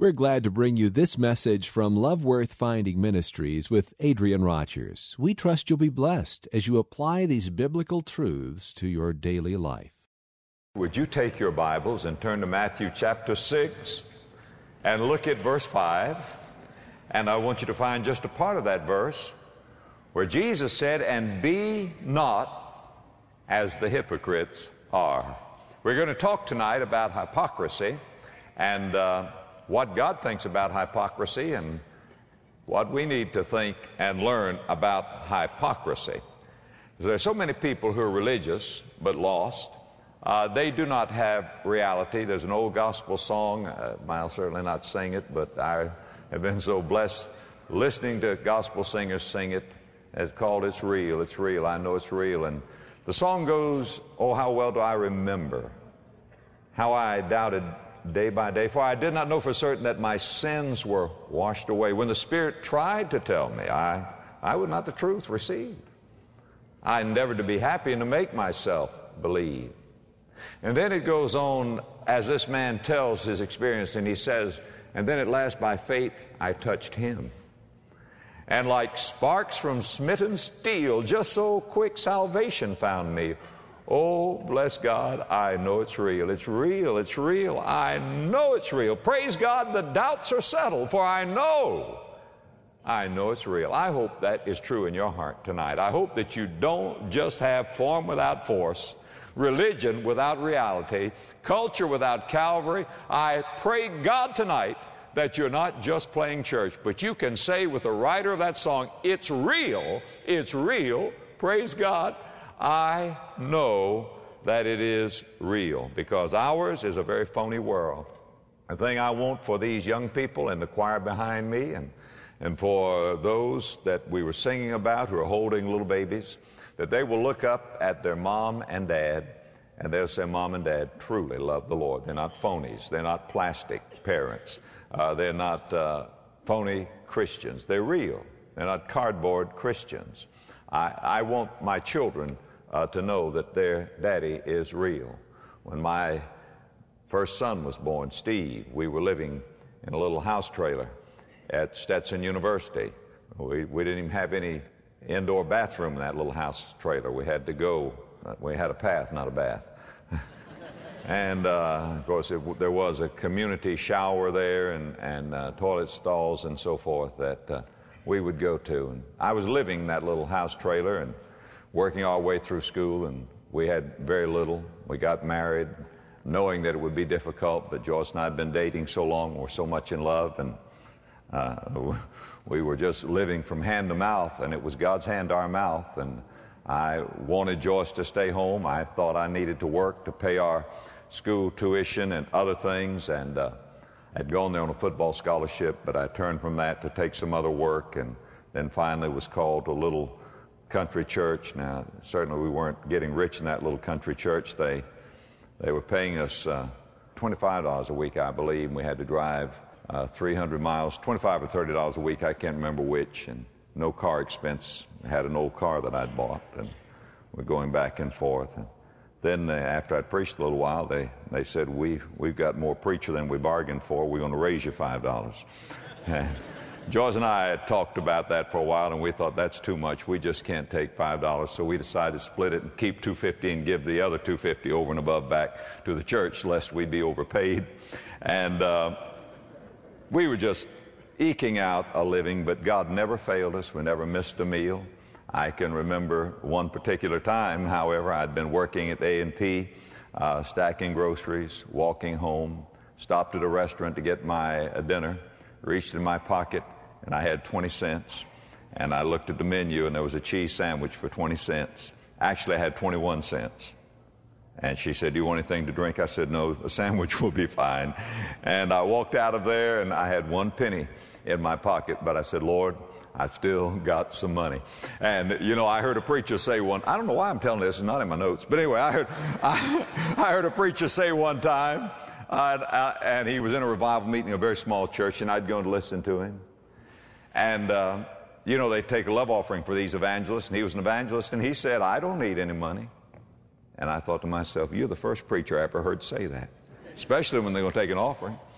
We're glad to bring you this message from Love Worth Finding Ministries with Adrian Rogers. We trust you'll be blessed as you apply these biblical truths to your daily life. Would you take your Bibles and turn to Matthew chapter 6 and look at verse 5? And I want you to find just a part of that verse where Jesus said, "And be not as the hypocrites are." We're going to talk tonight about hypocrisy and what God thinks about hypocrisy and what we need to think and learn about hypocrisy. There are so many people who are religious but lost. They do not have reality. There's an old gospel song. I'll certainly not sing it, but I have been so blessed listening to gospel singers sing it. It's called "It's Real, It's Real, I Know It's Real." And the song goes, "Oh, how well do I remember how I doubted day by day, for I did not know for certain that my sins were washed away. When the Spirit tried to tell me, I would not the truth receive. I endeavored to be happy and to make myself believe." And then it goes on as this man tells his experience, and he says, "And then at last by faith I touched him. And like sparks from smitten steel, just so quick salvation found me. Oh, bless God, I know it's real. It's real, it's real. I know it's real. Praise God, the doubts are settled, for I know it's real." I hope that is true in your heart tonight. I hope that you don't just have form without force, religion without reality, culture without Calvary. I pray God tonight that you're not just playing church, but you can say with the writer of that song, "It's real, it's real. Praise God, I know that it is real," because ours is a very phony world. The thing I want for these young people in the choir behind me and for those that we were singing about who are holding little babies, that they will look up at their mom and dad and they'll say, "Mom and Dad truly love the Lord. They're not phonies. They're not plastic parents. They're not phony Christians. They're real. They're not cardboard Christians." I want my children to know that their daddy is real. When my first son was born, Steve, we were living in a little house trailer at Stetson University. We didn't even have any indoor bathroom in that little house trailer. We had to go, we had a path, not a bath. And of course, there was a community shower there and toilet stalls and so forth that we would go to. And I was living in that little house trailer and working our way through school, and we had very little. We got married knowing that it would be difficult, but Joyce and I had been dating so long, we're so much in love, and we were just living from hand to mouth, and it was God's hand to our mouth. And I wanted Joyce to stay home. I thought I needed to work to pay our school tuition and other things, and I'd gone there on a football scholarship, but I turned from that to take some other work, and then finally was called to a little country church. Now, certainly we weren't getting rich in that little country church. They were paying us $25 a week, I believe, and we had to drive 300 miles, $25 or $30 a week, I can't remember which, and no car expense. I had an old car that I'd bought, and we're going back and forth. And then after I'd preached a little while, they said, we've got more preacher than we bargained for. We're going to raise you $5. And Joyce and I had talked about that for a while, and we thought that's too much. We just can't take $5. So we decided to split it and keep $250 and give the other $250 over and above back to the church, lest we'd be overpaid. And we were just eking out a living, but God never failed us. We never missed a meal. I can remember one particular time, however, I'd been working at A&P, stacking groceries, walking home, stopped at a restaurant to get my dinner, reached in my pocket, and I had 20 cents. And I looked at the menu, and there was a cheese sandwich for 20 cents. Actually, I had 21 cents. And she said, "Do you want anything to drink?" I said, "No, a sandwich will be fine." And I walked out of there, and I had 1 penny in my pocket. But I said, "Lord, I've still got some money." And, you know, I heard a preacher say I don't know why I'm telling this, it's not in my notes. But anyway, I heard a preacher say one time, and he was in a revival meeting, a very small church, and I'd go to listen to him. And, you know, they take a love offering for these evangelists, and he was an evangelist, and he said, "I don't need any money." And I thought to myself, you're the first preacher I ever heard say that, especially when they're going to take an offering.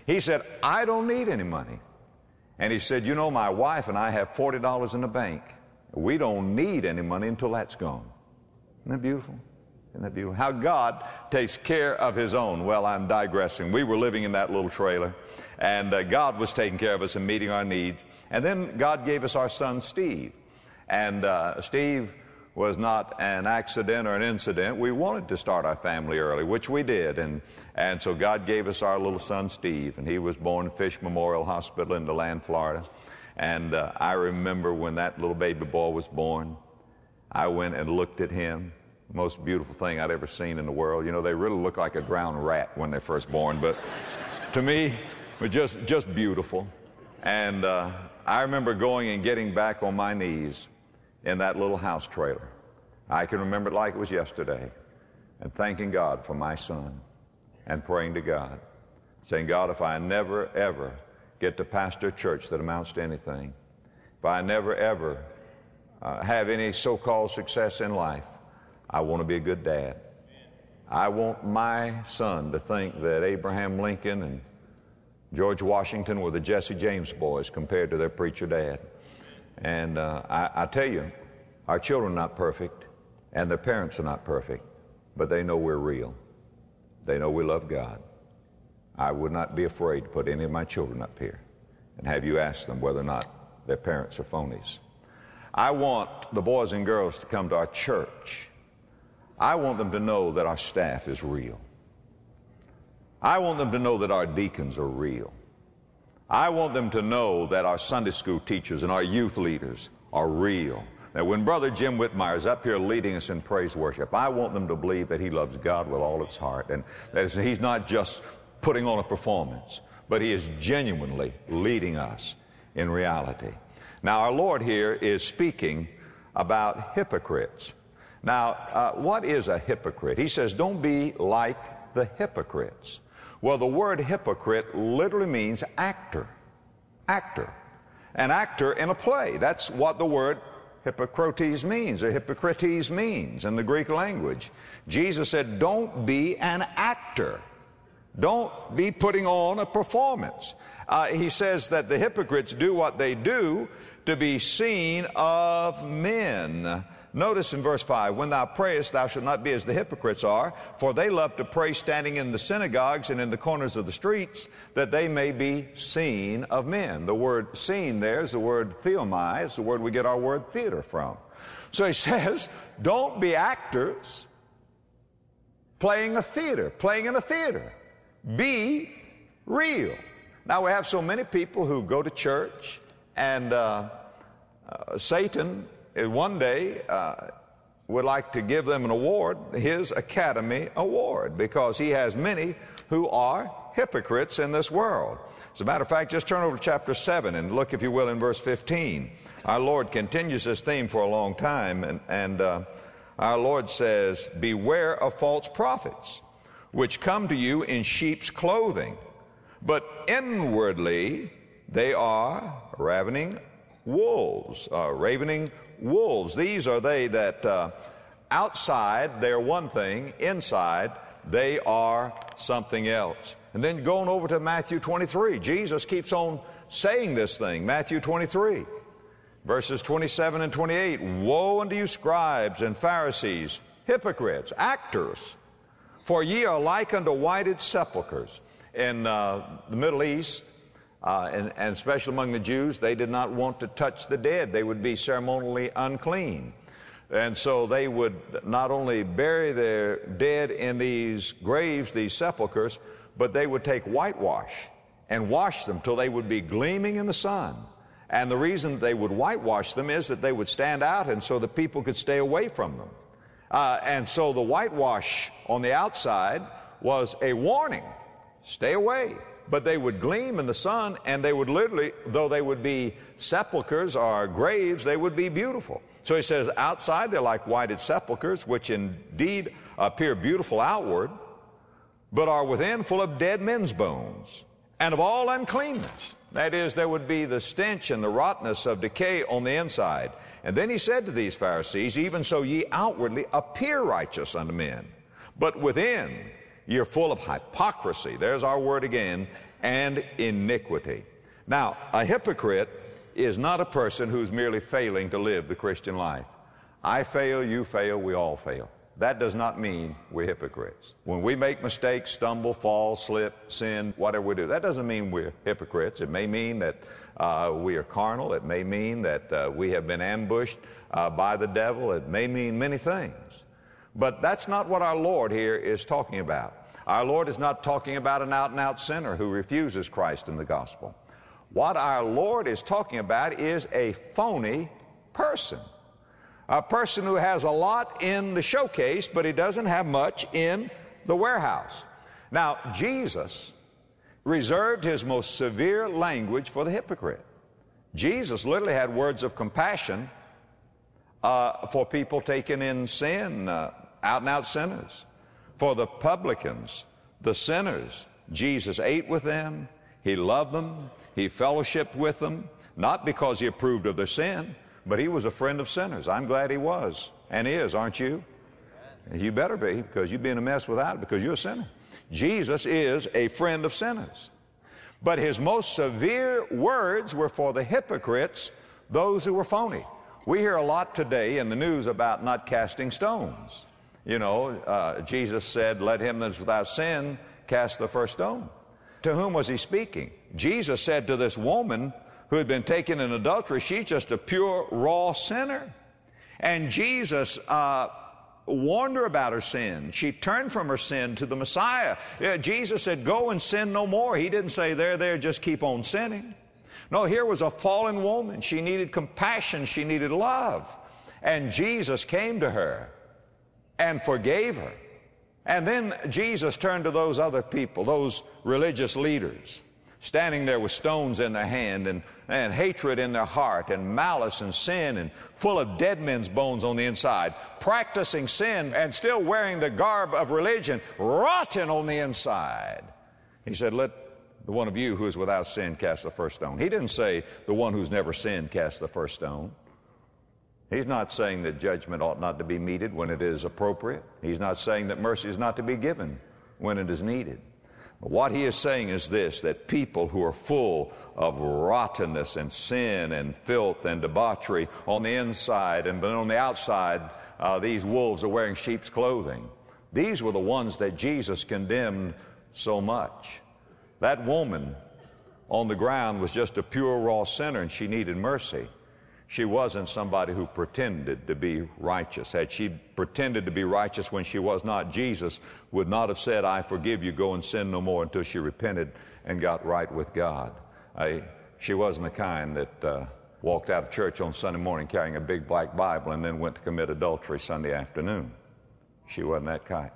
He said, I don't need any money. And he said, you know, my wife and I have $40 in the bank. We don't need any money until that's gone. Isn't that beautiful? Isn't that beautiful? How God takes care of His own. Well, I'm digressing. We were living in that little trailer, and God was taking care of us and meeting our needs. And then God gave us our son, Steve. And Steve was not an accident or an incident. We wanted to start our family early, which we did. And so God gave us our little son, Steve, and he was born in Fish Memorial Hospital in DeLand, Florida. And I remember when that little baby boy was born, I went and looked at him. Most beautiful thing I'd ever seen in the world. You know, they really look like a ground rat when they're first born, but to me, it was just beautiful. And I remember going and getting back on my knees in that little house trailer. I can remember it like it was yesterday, and thanking God for my son and praying to God, saying, God, if I never, ever get to pastor a church that amounts to anything, if I never, ever have any so-called success in life, I want to be a good dad. I want my son to think that Abraham Lincoln and George Washington were the Jesse James boys compared to their preacher dad. And I tell you, our children are not perfect, and their parents are not perfect, but they know we're real. They know we love God. I would not be afraid to put any of my children up here and have you ask them whether or not their parents are phonies. I want the boys and girls to come to our church. I want them to know that our staff is real. I want them to know that our deacons are real. I want them to know that our Sunday school teachers and our youth leaders are real. That when Brother Jim Whitmire is up here leading us in praise worship, I want them to believe that he loves God with all his heart, and that he's not just putting on a performance, but he is genuinely leading us in reality. Now, our Lord here is speaking about hypocrites. Now, what is a hypocrite? He says, don't be like the hypocrites. Well, the word hypocrite literally means actor. Actor. An actor in a play. That's what the word hypocrites means, or hypocrites means in the Greek language. Jesus said, don't be an actor. Don't be putting on a performance. He says that the hypocrites do what they do to be seen of men. Notice in verse 5, when thou prayest, thou shalt not be as the hypocrites are, for they love to pray standing in the synagogues and in the corners of the streets, that they may be seen of men. The word seen there is the word theomai. It's the word we get our word theater from. So he says, don't be actors playing a theater, playing in a theater. Be real. Now, we have so many people who go to church, and Satan one day would like to give them an award, his Academy Award, because he has many who are hypocrites in this world. As a matter of fact, just turn over to chapter 7 and look, if you will, in verse 15. Our Lord continues this theme for a long time, and our Lord says, beware of false prophets, which come to you in sheep's clothing, but inwardly they are ravening wolves. These are they that outside they're one thing, inside they are something else. And then going over to Matthew 23, Jesus keeps on saying this thing. Matthew 23, verses 27 and 28. Woe unto you, scribes and Pharisees, hypocrites, actors, for ye are like unto whited sepulchres. In the Middle East, and especially among the Jews, they did not want to touch the dead. They would be ceremonially unclean. And so they would not only bury their dead in these graves, these sepulchres, but they would take whitewash and wash them till they would be gleaming in the sun. And the reason they would whitewash them is that they would stand out, and so the people could stay away from them. And so the whitewash on the outside was a warning. Stay away. But they would gleam in the sun, and they would literally, though they would be sepulchres or graves, they would be beautiful. So he says, outside they're like whited sepulchres, which indeed appear beautiful outward, but are within full of dead men's bones, and of all uncleanness. That is, there would be the stench and the rottenness of decay on the inside. And then he said to these Pharisees, even so ye outwardly appear righteous unto men, but within You're full of hypocrisy. There's our word again. And iniquity. Now, a hypocrite is not a person who's merely failing to live the Christian life. I fail, you fail, we all fail. That does not mean we're hypocrites. When we make mistakes, stumble, fall, slip, sin, whatever we do, that doesn't mean we're hypocrites. It may mean that we are carnal. It may mean that we have been ambushed by the devil. It may mean many things. But that's not what our Lord here is talking about. Our Lord is not talking about an out-and-out sinner who refuses Christ in the gospel. What our Lord is talking about is a phony person. A person who has a lot in the showcase, but he doesn't have much in the warehouse. Now, Jesus reserved his most severe language for the hypocrite. Jesus literally had words of compassion for people taken in sin, out-and-out sinners. For the publicans, the sinners, Jesus ate with them, he loved them, he fellowshiped with them, not because he approved of their sin, but he was a friend of sinners. I'm glad he was and is, aren't you? You better be, because you'd be in a mess without it, because you're a sinner. Jesus is a friend of sinners. But his most severe words were for the hypocrites, those who were phony. We hear a lot today in the news about not casting stones. You know, Jesus said, let him that is without sin cast the first stone. To whom was he speaking? Jesus said to this woman who had been taken in adultery, she's just a pure, raw sinner. And Jesus warned her about her sin. She turned from her sin to the Messiah. Jesus said, go and sin no more. He didn't say, there, just keep on sinning. No, here was a fallen woman. She needed compassion. She needed love. And Jesus came to her and forgave her. And then Jesus turned to those other people, those religious leaders, standing there with stones in their hand and hatred in their heart and malice and sin and full of dead men's bones on the inside, practicing sin and still wearing the garb of religion, rotten on the inside. He said, let the one of you who is without sin cast the first stone. He didn't say the one who's never sinned cast the first stone. He's not saying that judgment ought not to be meted when it is appropriate. He's not saying that mercy is not to be given when it is needed. But what he is saying is this, that people who are full of rottenness and sin and filth and debauchery on the inside and on the outside, these wolves are wearing sheep's clothing. These were the ones that Jesus condemned so much. That woman on the ground was just a pure, raw sinner, and she needed mercy. She wasn't somebody who pretended to be righteous. Had she pretended to be righteous when she was not, Jesus would not have said, I forgive you, go and sin no more, until she repented and got right with God. She wasn't the kind that walked out of church on Sunday morning carrying a big black Bible and then went to commit adultery Sunday afternoon. She wasn't that kind.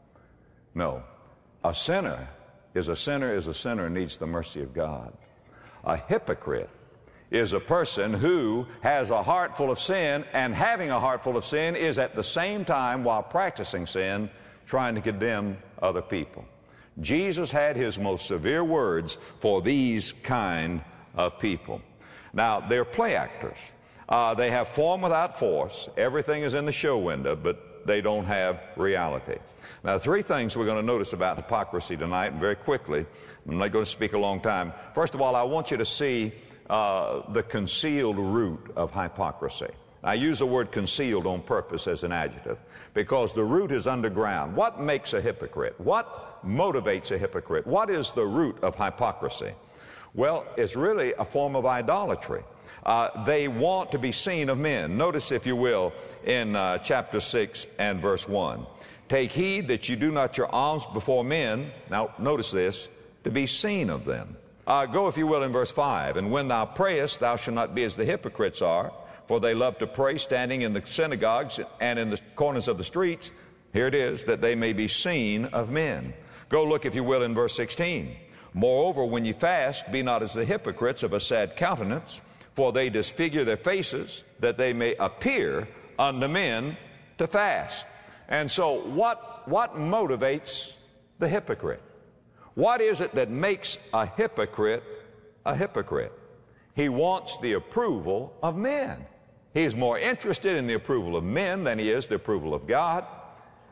No. A sinner is a sinner and needs the mercy of God. A hypocrite is a person who has a heart full of sin, and having a heart full of sin is at the same time, while practicing sin, trying to condemn other people. Jesus had his most severe words for these kind of people. Now, they're play actors. They have form without force. Everything is in the show window, but they don't have reality. Now, three things we're going to notice about hypocrisy tonight, and very quickly. I'm not going to speak a long time. First of all, I want you to see the concealed root of hypocrisy. I use the word concealed on purpose as an adjective because the root is underground. What makes a hypocrite? What motivates a hypocrite? What is the root of hypocrisy? Well, it's really a form of idolatry. They want to be seen of men. Notice, if you will, in chapter 6 and verse 1. Take heed that you do not your alms before men, now notice this, to be seen of them. Go, if you will, in verse 5. And when thou prayest, thou shalt not be as the hypocrites are, for they love to pray standing in the synagogues and in the corners of the streets. Here it is, that they may be seen of men. Go look, if you will, in verse 16. Moreover, when ye fast, be not as the hypocrites of a sad countenance, for they disfigure their faces, that they may appear unto men to fast. And so what motivates the hypocrite? What is it that makes a hypocrite a hypocrite? He wants the approval of men. He is more interested in the approval of men than he is the approval of God.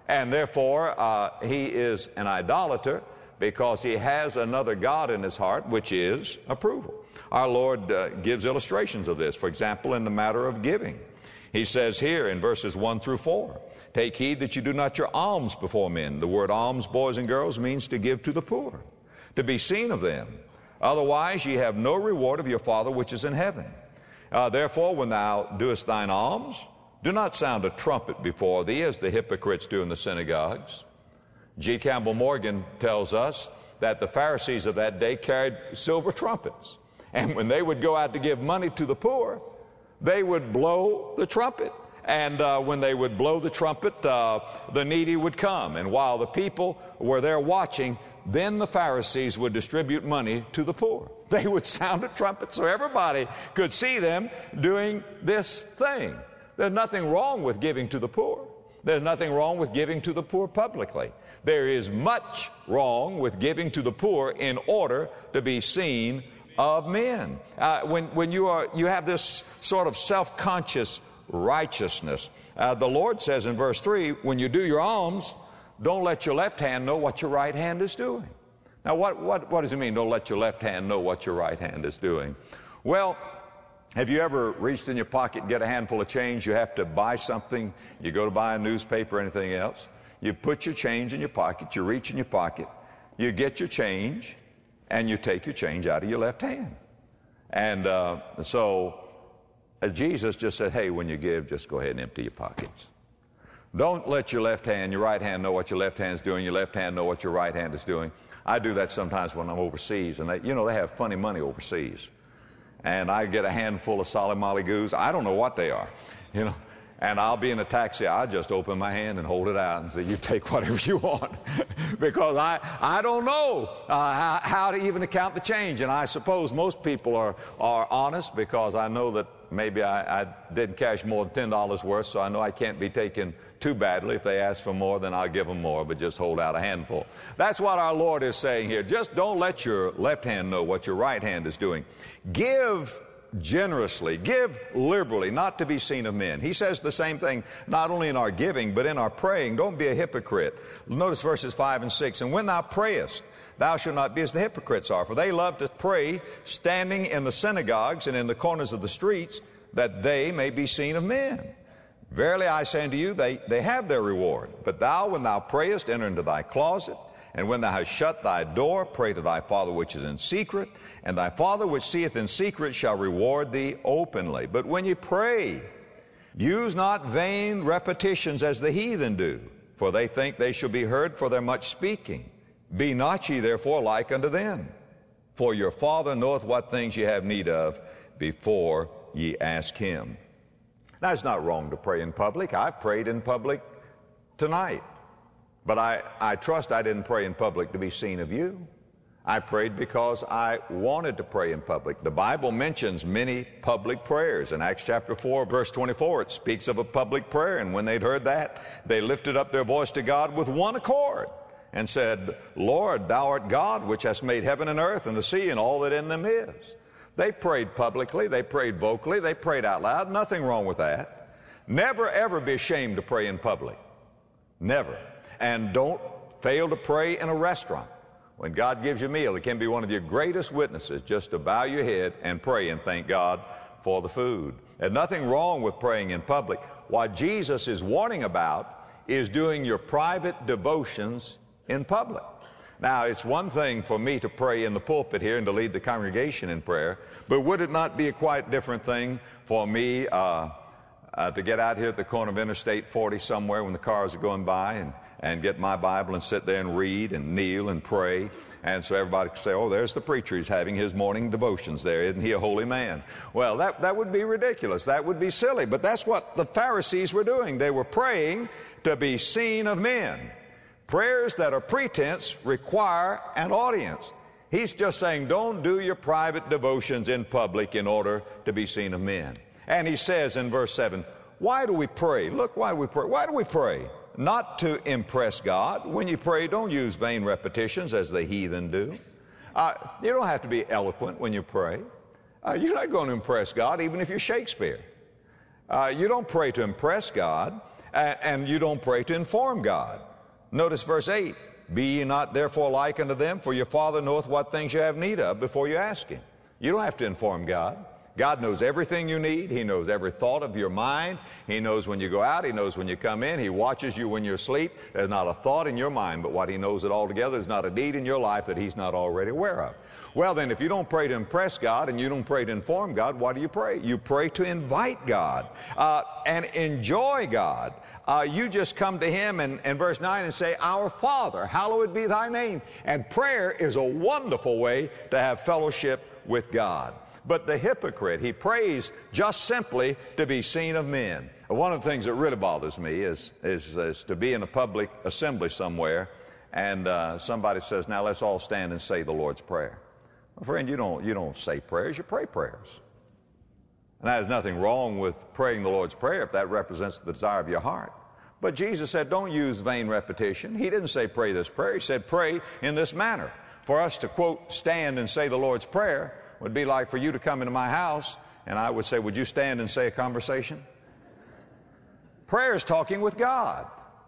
And therefore, he is an idolater because he has another God in his heart, which is approval. Our Lord gives illustrations of this. For example, in the matter of giving. He says here in verses 1 through 4, take heed that you do not your alms before men. The word alms, boys and girls, means to give to the poor, to be seen of them. Otherwise ye have no reward of your Father which is in heaven. Therefore, when thou doest thine alms, do not sound a trumpet before thee, as the hypocrites do in the synagogues. G. Campbell Morgan tells us that the Pharisees of that day carried silver trumpets. And when they would go out to give money to the poor, they would blow the trumpet. And when they would blow the trumpet, the needy would come. And while the people were there watching, then the Pharisees would distribute money to the poor. They would sound a trumpet so everybody could see them doing this thing. There's nothing wrong with giving to the poor. There's nothing wrong with giving to the poor publicly. There is much wrong with giving to the poor in order to be seen of men. When you have this sort of self-conscious righteousness, the Lord says in verse 3, when you do your alms, don't let your left hand know what your right hand is doing. Now, what does it mean, don't let your left hand know what your right hand is doing? Well, have you ever reached in your pocket and get a handful of change? You have to buy something. You go to buy a newspaper or anything else. You put your change in your pocket. You reach in your pocket. You get your change, and you take your change out of your left hand. And so Jesus just said, hey, when you give, just go ahead and empty your pockets. Don't let your left hand, your right hand know what your left hand is doing. Your left hand know what your right hand is doing. I do that sometimes when I'm overseas, and they have funny money overseas. And I get a handful of solid molly goos. I don't know what they are, And I'll be in a taxi. I just open my hand and hold it out and say, you take whatever you want. Because I don't know how to even account the change. And I suppose most people are honest, because I know that maybe I didn't cash more than $10 worth, so I know I can't be taken too badly. If they ask for more, then I'll give them more, but just hold out a handful. That's what our Lord is saying here. Just don't let your left hand know what your right hand is doing. Give generously, give liberally, not to be seen of men. He says the same thing not only in our giving, but in our praying. Don't be a hypocrite. Notice verses 5 and 6. And when thou prayest, thou shalt not be as the hypocrites are, for they love to pray standing in the synagogues and in the corners of the streets, that they may be seen of men. Verily I say unto you, they have their reward. But thou, when thou prayest, enter into thy closet, and when thou hast shut thy door, pray to thy Father which is in secret, and thy Father which seeth in secret shall reward thee openly. But when ye pray, use not vain repetitions as the heathen do, for they think they shall be heard for their much speaking. Be not ye therefore like unto them, for your Father knoweth what things ye have need of before ye ask him. Now, it's not wrong to pray in public. I prayed in public tonight. But I trust I didn't pray in public to be seen of you. I prayed because I wanted to pray in public. The Bible mentions many public prayers. In Acts chapter 4, verse 24, it speaks of a public prayer. And when they'd heard that, they lifted up their voice to God with one accord and said, Lord, thou art God, which hast made heaven and earth and the sea and all that in them is. They prayed publicly. They prayed vocally. They prayed out loud. Nothing wrong with that. Never, ever be ashamed to pray in public. Never. And don't fail to pray in a restaurant. When God gives you a meal, it can be one of your greatest witnesses just to bow your head and pray and thank God for the food. There's nothing wrong with praying in public. What Jesus is warning about is doing your private devotions in public. Now, it's one thing for me to pray in the pulpit here and to lead the congregation in prayer, but would it not be a quite different thing for me to get out here at the corner of Interstate 40 somewhere when the cars are going by and get my Bible and sit there and read and kneel and pray, and so everybody can say, oh, there's the preacher. He's having his morning devotions there. Isn't he a holy man? Well, that would be ridiculous. That would be silly, but that's what the Pharisees were doing. They were praying to be seen of men. Prayers that are pretense require an audience. He's just saying, don't do your private devotions in public in order to be seen of men. And he says in verse 7, why do we pray? Look why we pray. Why do we pray? Not to impress God. When you pray, don't use vain repetitions as the heathen do. You don't have to be eloquent when you pray. You're not going to impress God even if you're Shakespeare. You don't pray to impress God. And you don't pray to inform God. Notice verse 8. Be ye not therefore like unto them, for your Father knoweth what things you have need of before you ask Him. You don't have to inform God. God knows everything you need. He knows every thought of your mind. He knows when you go out. He knows when you come in. He watches you when you're asleep. There's not a thought in your mind, but what He knows it all together. There's not a need in your life that He's not already aware of. Well, then, if you don't pray to impress God and you don't pray to inform God, what do you pray? You pray to invite God and enjoy God. You just come to Him in verse 9 and say, Our Father, hallowed be Thy name. And prayer is a wonderful way to have fellowship with God. But the hypocrite, he prays just simply to be seen of men. One of the things that really bothers me is to be in a public assembly somewhere and somebody says, now let's all stand and say the Lord's Prayer. Well, friend, you don't say prayers, you pray prayers. And there's nothing wrong with praying the Lord's Prayer if that represents the desire of your heart. But Jesus said, don't use vain repetition. He didn't say pray this prayer. He said pray in this manner. For us to, quote, stand and say the Lord's Prayer would be like for you to come into my house and I would say, would you stand and say a conversation? Prayer is talking with God.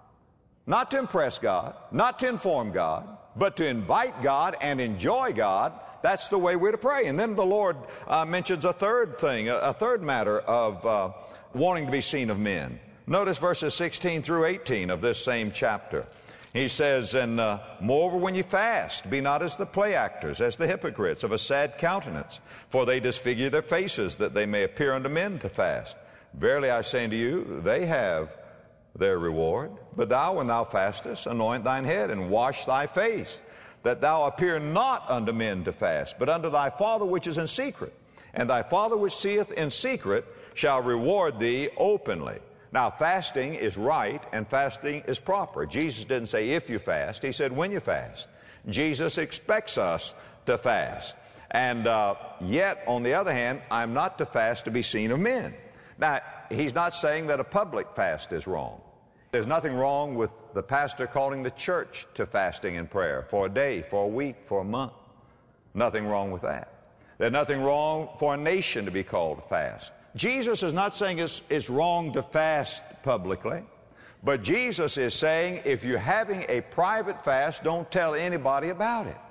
Not to impress God, not to inform God, but to invite God and enjoy God. That's the way we're to pray. And then the Lord mentions a third thing, a third matter of wanting to be seen of men. Notice verses 16 through 18 of this same chapter. He says, and moreover, when you fast, be not as the play actors, as the hypocrites, of a sad countenance, for they disfigure their faces, that they may appear unto men to fast. Verily I say unto you, they have their reward. But thou, when thou fastest, anoint thine head, and wash thy face, that thou appear not unto men to fast, but unto thy Father which is in secret. And thy Father which seeth in secret shall reward thee openly. Now, fasting is right and fasting is proper. Jesus didn't say if you fast. He said when you fast. Jesus expects us to fast. And yet, on the other hand, I'm not to fast to be seen of men. Now, He's not saying that a public fast is wrong. There's nothing wrong with the pastor calling the church to fasting and prayer for a day, for a week, for a month. Nothing wrong with that. There's nothing wrong for a nation to be called to fast. Jesus is not saying it's wrong to fast publicly, but Jesus is saying if you're having a private fast, don't tell anybody about it.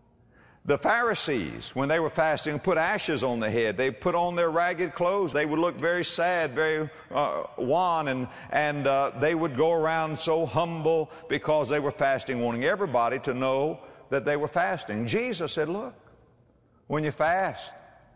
The Pharisees, when they were fasting, put ashes on their head. They put on their ragged clothes. They would look very sad, very wan, and they would go around so humble because they were fasting, wanting everybody to know that they were fasting. Jesus said, look, when you fast,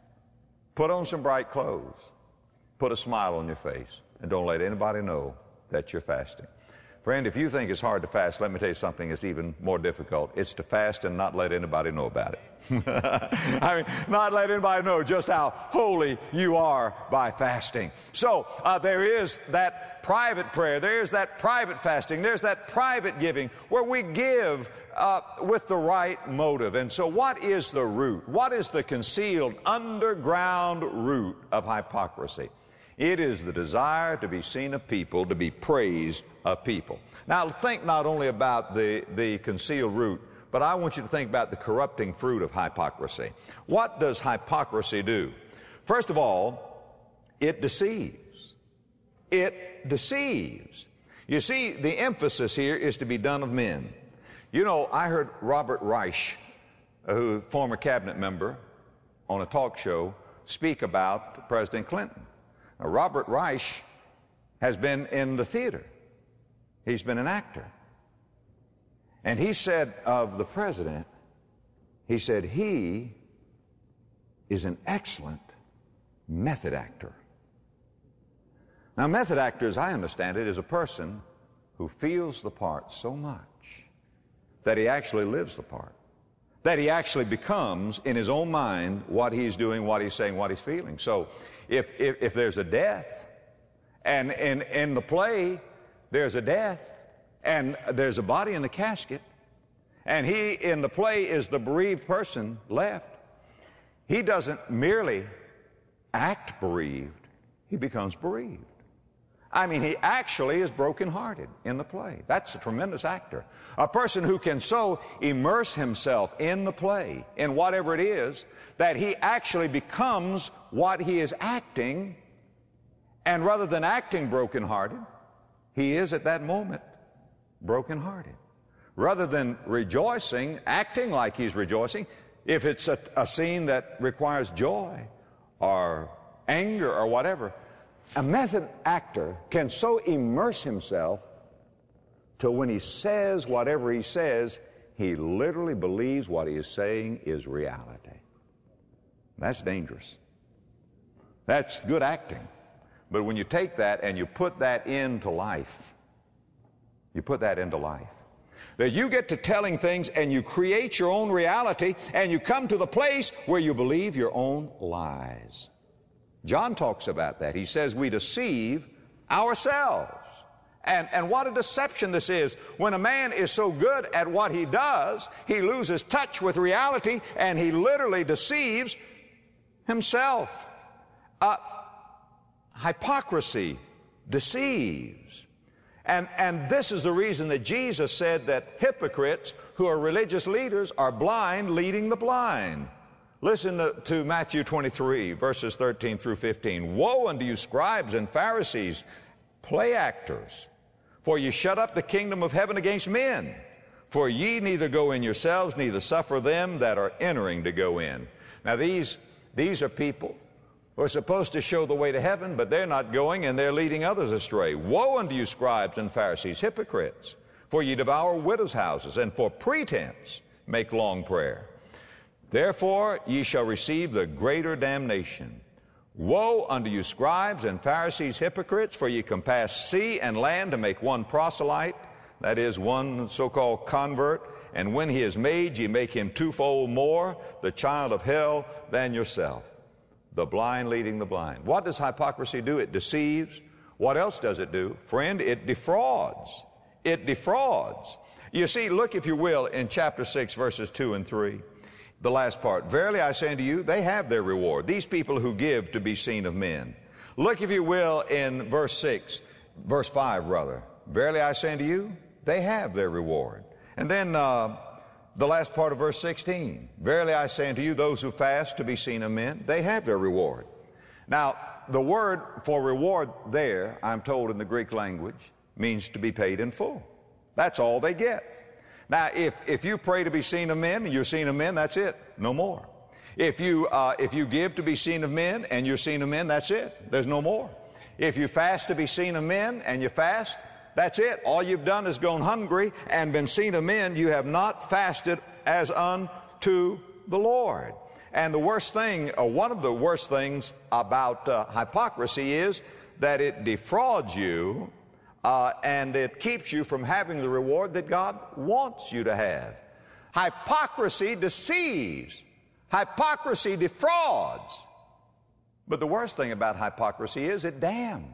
put on some bright clothes. Put a smile on your face and don't let anybody know that you're fasting. Friend, if you think it's hard to fast, let me tell you something that's even more difficult. It's to fast and not let anybody know about it. I mean, not let anybody know just how holy you are by fasting. So there is that private prayer. There's that private fasting. There's that private giving where we give with the right motive. And so what is the root? What is the concealed underground root of hypocrisy? It is the desire to be seen of people, to be praised of people. Now, think not only about the concealed root, but I want you to think about the corrupting fruit of hypocrisy. What does hypocrisy do? First of all, it deceives. It deceives. You see, the emphasis here is to be done of men. You know, I heard Robert Reich, a former cabinet member, on a talk show, speak about President Clinton. Now, Robert Reich has been in the theater. He's been an actor. And he said of the president, he said, he is an excellent method actor. Now, method actor, as I understand it, is a person who feels the part so much that he actually lives the part, that he actually becomes, in his own mind, what he's doing, what he's saying, what he's feeling. So if there's a death, and in the play there's a death, and there's a body in the casket, and he in the play is the bereaved person left, he doesn't merely act bereaved, he becomes bereaved. I mean, he actually is brokenhearted in the play. That's a tremendous actor. A person who can so immerse himself in the play, in whatever it is, that he actually becomes what he is acting, and rather than acting brokenhearted, he is at that moment brokenhearted. Rather than rejoicing, acting like he's rejoicing, if it's a scene that requires joy or anger or whatever, a method actor can so immerse himself till when he says whatever he says, he literally believes what he is saying is reality. That's dangerous. That's good acting. But when you take that and you put that into life, that you get to telling things and you create your own reality and you come to the place where you believe your own lies. John talks about that. He says we deceive ourselves. And what a deception this is. When a man is so good at what he does, he loses touch with reality and he literally deceives himself. Hypocrisy deceives. And this is the reason that Jesus said that hypocrites who are religious leaders are blind leading the blind. Listen to Matthew 23, verses 13 through 15. Woe unto you, scribes and Pharisees, play actors, for ye shut up the kingdom of heaven against men. For ye neither go in yourselves, neither suffer them that are entering to go in. Now these are people who are supposed to show the way to heaven, but they're not going and they're leading others astray. Woe unto you, scribes and Pharisees, hypocrites, for ye devour widows' houses, and for pretense make long prayer. Therefore ye shall receive the greater damnation. Woe unto you, scribes and Pharisees, hypocrites, for ye compass sea and land to make one proselyte, that is, one so-called convert, and when he is made, ye make him twofold more the child of hell than yourself. The blind leading the blind. What does hypocrisy do? It deceives. What else does it do? Friend, it defrauds. It defrauds. You see, look, if you will, in chapter 6, verses 2 and 3, the last part. Verily I say unto you, they have their reward. These people who give to be seen of men. Look, if you will, in verse 5, rather. Verily I say unto you, they have their reward. And then the last part of verse 16, verily I say unto you, those who fast to be seen of men, they have their reward. Now, the word for reward there, I'm told in the Greek language, means to be paid in full. That's all they get. Now, if you pray to be seen of men and you're seen of men, that's it, no more. If you give to be seen of men and you're seen of men, that's it, there's no more. If you fast to be seen of men and you fast, that's it. All you've done is gone hungry and been seen of men. You have not fasted as unto the Lord. And the worst thing, or one of the worst things about hypocrisy is that it defrauds you and it keeps you from having the reward that God wants you to have. Hypocrisy deceives. Hypocrisy defrauds. But the worst thing about hypocrisy is it damns.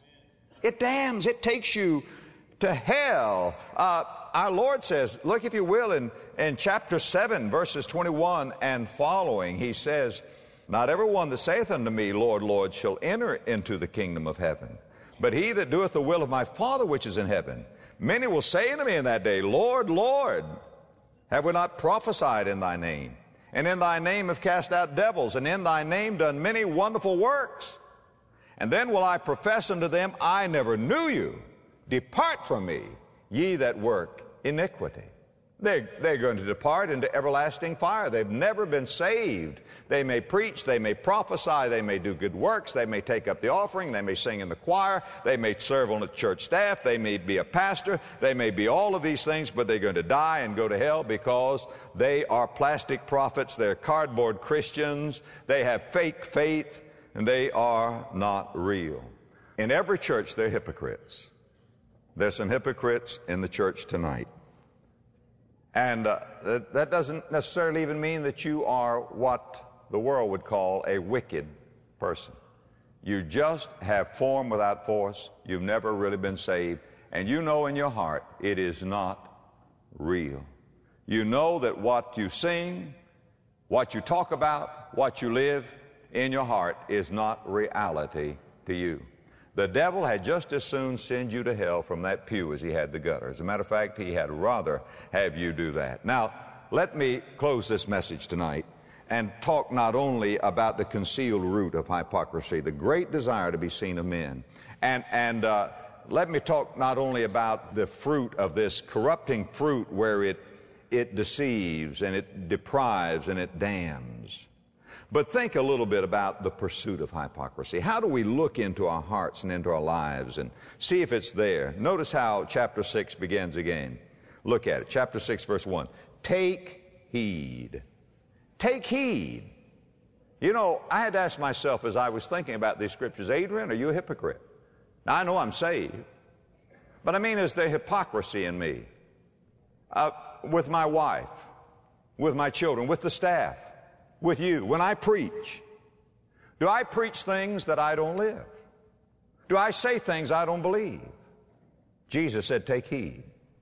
It damns. It takes you to hell. Our Lord says, look if you will, in chapter 7, verses 21 and following, he says, not every one that saith unto me, Lord, Lord, shall enter into the kingdom of heaven, but he that doeth the will of my Father which is in heaven. Many will say unto me in that day, Lord, Lord, have we not prophesied in thy name? And in thy name have cast out devils, and in thy name done many wonderful works. And then will I profess unto them, I never knew you. Depart from me, ye that work iniquity. They're going to depart into everlasting fire. They've never been saved. They may preach, they may prophesy, they may do good works, they may take up the offering, they may sing in the choir, they may serve on the church staff, they may be a pastor, they may be all of these things, but they're going to die and go to hell because they are plastic prophets, they're cardboard Christians, they have fake faith, and they are not real. In every church, there are hypocrites. There's some hypocrites in the church tonight. And that doesn't necessarily even mean that you are what the world would call a wicked person. You just have form without force. You've never really been saved. And you know in your heart it is not real. You know that what you sing, what you talk about, what you live in your heart is not reality to you. The devil had just as soon send you to hell from that pew as he had the gutter. As a matter of fact, he had rather have you do that. Now, let me close this message tonight and talk not only about the concealed root of hypocrisy, the great desire to be seen of men, and let me talk not only about the fruit of this corrupting fruit where it deceives and it deprives and it damns, but think a little bit about the pursuit of hypocrisy. How do we look into our hearts and into our lives and see if it's there? Notice how chapter 6 begins again. Look at it. Chapter 6, verse 1. Take heed. Take heed. You know, I had to ask myself as I was thinking about these scriptures, Adrian, are you a hypocrite? Now, I know I'm saved, but I mean, is there hypocrisy in me? With my wife, with my children, with the staff, with you, when I preach? Do I preach things that I don't live? Do I say things I don't believe? Jesus said, take heed.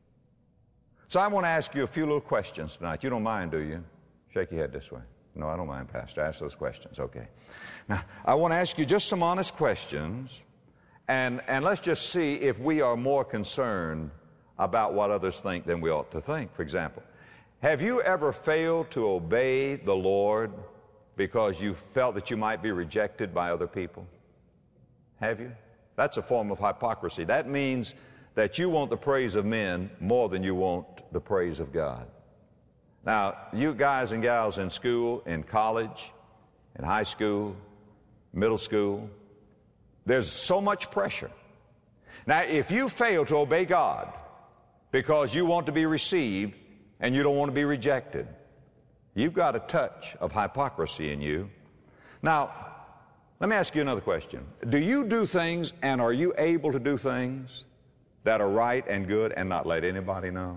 So I want to ask you a few little questions tonight. You don't mind, do you? Shake your head this way. No, I don't mind, Pastor. Ask those questions. Okay. Now, I want to ask you just some honest questions, and let's just see if we are more concerned about what others think than we ought to think. For example, have you ever failed to obey the Lord because you felt that you might be rejected by other people? Have you? That's a form of hypocrisy. That means that you want the praise of men more than you want the praise of God. Now, you guys and gals in school, in college, in high school, middle school, there's so much pressure. Now, if you fail to obey God because you want to be received and you don't want to be rejected, you've got a touch of hypocrisy in you. Now, let me ask you another question. Do you do things, and are you able to do things that are right and good and not let anybody know?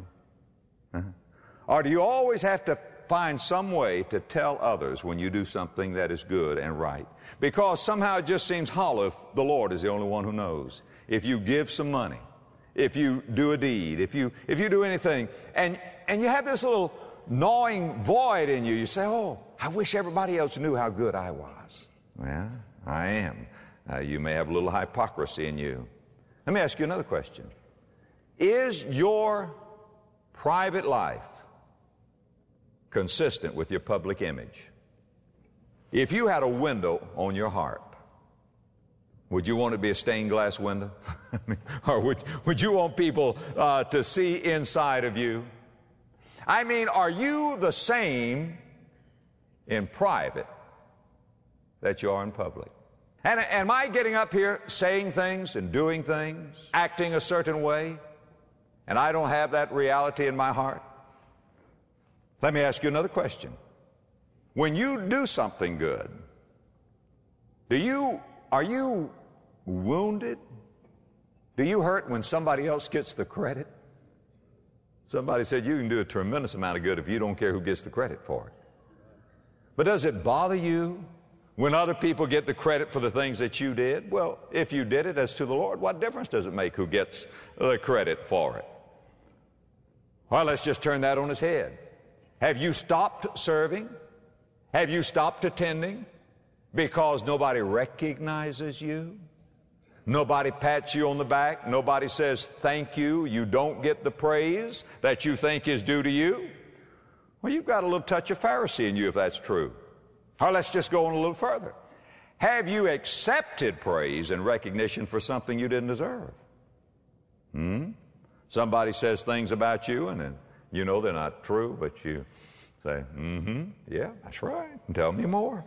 Or do you always have to find some way to tell others when you do something that is good and right? Because somehow it just seems hollow if the Lord is the only one who knows. If you give some money, if you do a deed, if you do anything, and you have this little gnawing void in you, you say, oh, I wish everybody else knew how good I was. Well, I am. You may have a little hypocrisy in you. Let me ask you another question. Is your private life consistent with your public image? If you had a window on your heart, would you want it to be a stained glass window? Or would you want people to see inside of you? I mean, are you the same in private that you are in public? And am I getting up here saying things and doing things, acting a certain way, and I don't have that reality in my heart? Let me ask you another question. When you do something good, are you wounded? Do you hurt when somebody else gets the credit? Somebody said you can do a tremendous amount of good if you don't care who gets the credit for it. But does it bother you when other people get the credit for the things that you did? Well, if you did it as to the Lord, what difference does it make who gets the credit for it? Well, let's just turn that on its head. Have you stopped serving? Have you stopped attending because nobody recognizes you? Nobody pats you on the back? Nobody says thank you? You don't get the praise that you think is due to you? Well, you've got a little touch of Pharisee in you if that's true. Or let's just go on a little further. Have you accepted praise and recognition for something you didn't deserve? Somebody says things about you, and then you know they're not true, but you say, yeah, that's right, tell me more.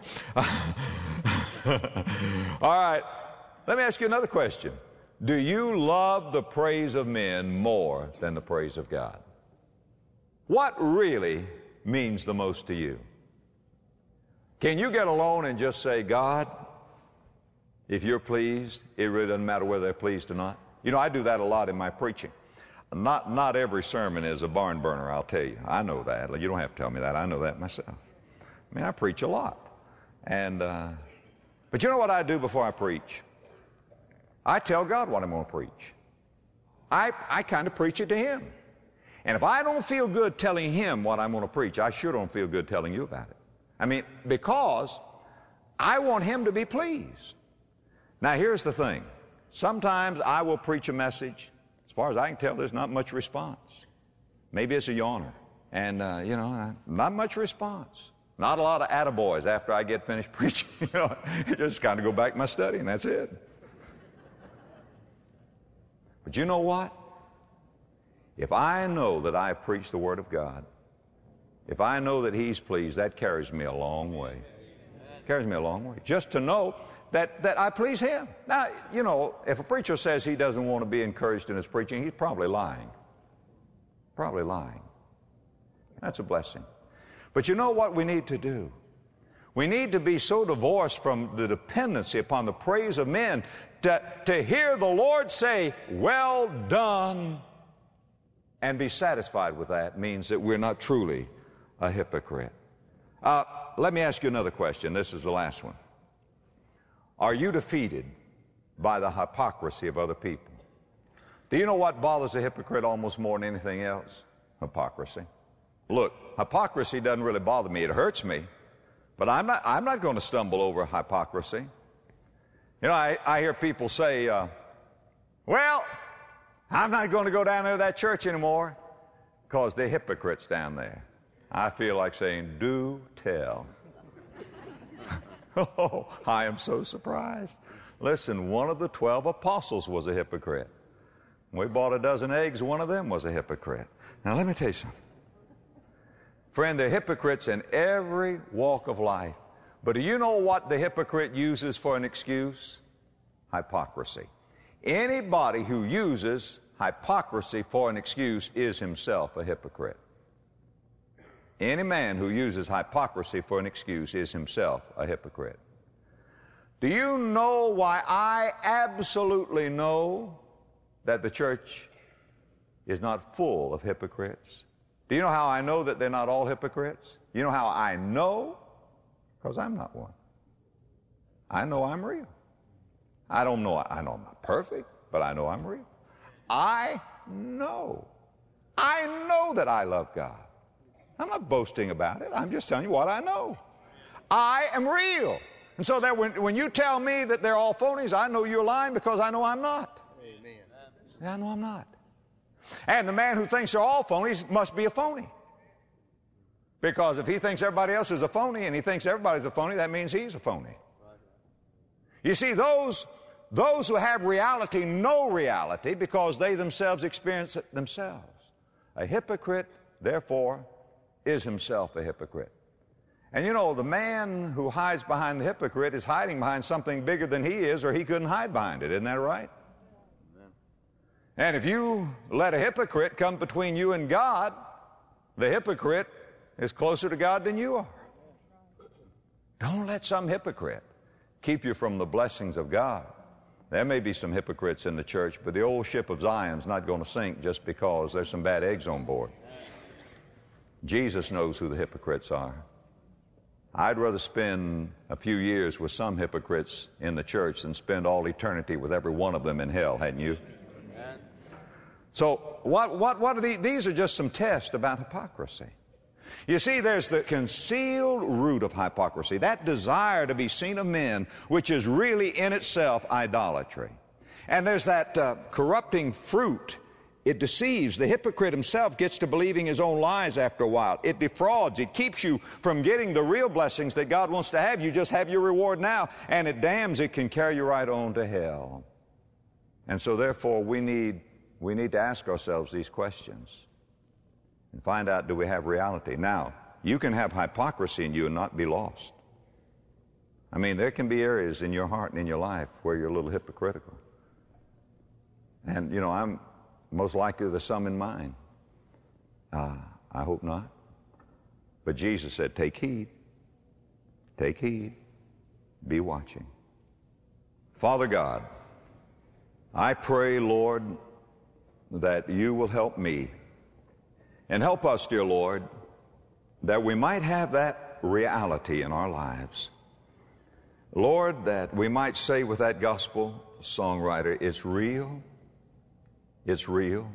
All right, let me ask you another question. Do you love the praise of men more than the praise of God? What really means the most to you? Can you get alone and just say, God, if you're pleased, it really doesn't matter whether they're pleased or not? You know, I do that a lot in my preaching. Not every sermon is a barn burner, I'll tell you. I know that. You don't have to tell me that. I know that myself. I mean, I preach a lot. But you know what I do before I preach? I tell God what I'm going to preach. I kind of preach it to Him. And if I don't feel good telling Him what I'm going to preach, I sure don't feel good telling you about it. I mean, because I want Him to be pleased. Now, here's the thing. Sometimes I will preach a message. As far as I can tell, there's not much response. Maybe it's a yawner. And, not much response. Not a lot of attaboys after I get finished preaching. Just kind of go back to my study, and that's it. But you know what? If I know that I've preached the Word of God, if I know that He's pleased, that carries me a long way. Carries me a long way. Just to know that I please Him. Now, you know, if a preacher says he doesn't want to be encouraged in his preaching, he's probably lying. Probably lying. That's a blessing. But you know what we need to do? We need to be so divorced from the dependency upon the praise of men to hear the Lord say, "Well done," and be satisfied with that means that we're not truly a hypocrite. Let me ask you another question. This is the last one. Are you defeated by the hypocrisy of other people? Do you know what bothers a hypocrite almost more than anything else? Hypocrisy. Look, hypocrisy doesn't really bother me. It hurts me. But I'm not going to stumble over hypocrisy. You know, I hear people say, well, I'm not going to go down there to that church anymore because they're hypocrites down there. I feel like saying, do tell. Oh, I am so surprised. Listen, one of the 12 apostles was a hypocrite. We bought a dozen eggs, one of them was a hypocrite. Now let me tell you something. Friend, they're hypocrites in every walk of life. But do you know what the hypocrite uses for an excuse? Hypocrisy. Anybody who uses hypocrisy for an excuse is himself a hypocrite. Any man who uses hypocrisy for an excuse is himself a hypocrite. Do you know why I absolutely know that the church is not full of hypocrites? Do you know how I know that they're not all hypocrites? You know how I know? Because I'm not one. I know I'm real. I know I'm not perfect, but I know I'm real. I know that I love God. I'm not boasting about it. I'm just telling you what I know. I am real. And so that when you tell me that they're all phonies, I know you're lying because I know I'm not. Amen. Yeah, I know I'm not. And the man who thinks they're all phonies must be a phony. Because if he thinks everybody else is a phony and he thinks everybody's a phony, that means he's a phony. You see, those who have reality know reality because they themselves experience it themselves. A hypocrite, therefore, is himself a hypocrite. And you know, the man who hides behind the hypocrite is hiding behind something bigger than he is, or he couldn't hide behind it. Isn't that right? Amen. And if you let a hypocrite come between you and God, the hypocrite is closer to God than you are. Don't let some hypocrite keep you from the blessings of God. There may be some hypocrites in the church, but the old ship of Zion's not going to sink just because there's some bad eggs on board. Jesus knows who the hypocrites are. I'd rather spend a few years with some hypocrites in the church than spend all eternity with every one of them in hell, hadn't you? Amen. So what are these are just some tests about hypocrisy. You see, there's the concealed root of hypocrisy, that desire to be seen of men, which is really in itself idolatry. And there's that corrupting fruit. It deceives. The hypocrite himself gets to believing his own lies after a while. It defrauds. It keeps you from getting the real blessings that God wants to have. You just have your reward now, and it damns. It can carry you right on to hell. And so therefore we need to ask ourselves these questions and find out, do we have reality? Now, you can have hypocrisy in you and not be lost. I mean, there can be areas in your heart and in your life where you're a little hypocritical. And, you know, I'm most likely there's some in mine. I hope not. But Jesus said, take heed. Take heed. Be watching. Father God, I pray, Lord, that you will help me and help us, dear Lord, that we might have that reality in our lives. Lord, that we might say with that gospel songwriter, it's real. It's real.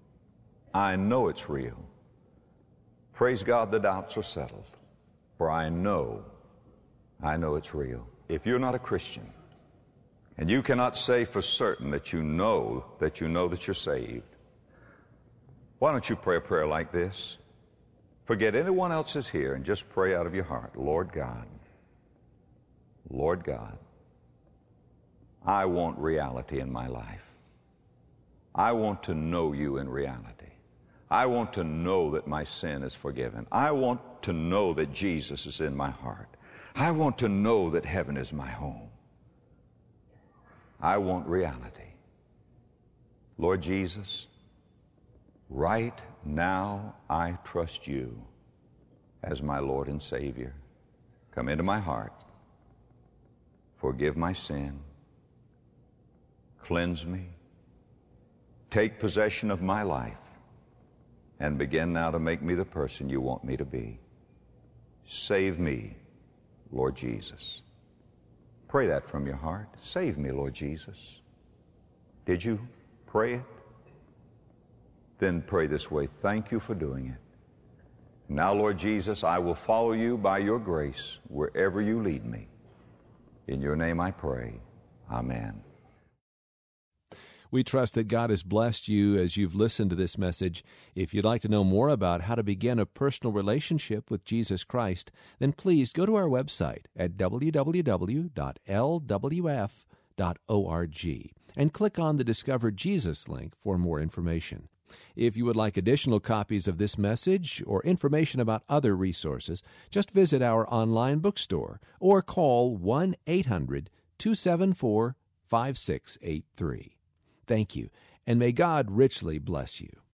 I know it's real. Praise God, the doubts are settled. For I know it's real. If you're not a Christian, and you cannot say for certain that you know that you're saved, why don't you pray a prayer like this? Forget anyone else is here and just pray out of your heart. Lord God, I want reality in my life. I want to know you in reality. I want to know that my sin is forgiven. I want to know that Jesus is in my heart. I want to know that heaven is my home. I want reality. Lord Jesus, right now I trust you as my Lord and Savior. Come into my heart. Forgive my sin. Cleanse me. Take possession of my life and begin now to make me the person you want me to be. Save me, Lord Jesus. Pray that from your heart. Save me, Lord Jesus. Did you pray it? Then pray this way. Thank you for doing it. Now, Lord Jesus, I will follow you by your grace wherever you lead me. In your name I pray. Amen. We trust that God has blessed you as you've listened to this message. If you'd like to know more about how to begin a personal relationship with Jesus Christ, then please go to our website at www.lwf.org and click on the Discover Jesus link for more information. If you would like additional copies of this message or information about other resources, just visit our online bookstore or call 1-800-274-5683. Thank you, and may God richly bless you.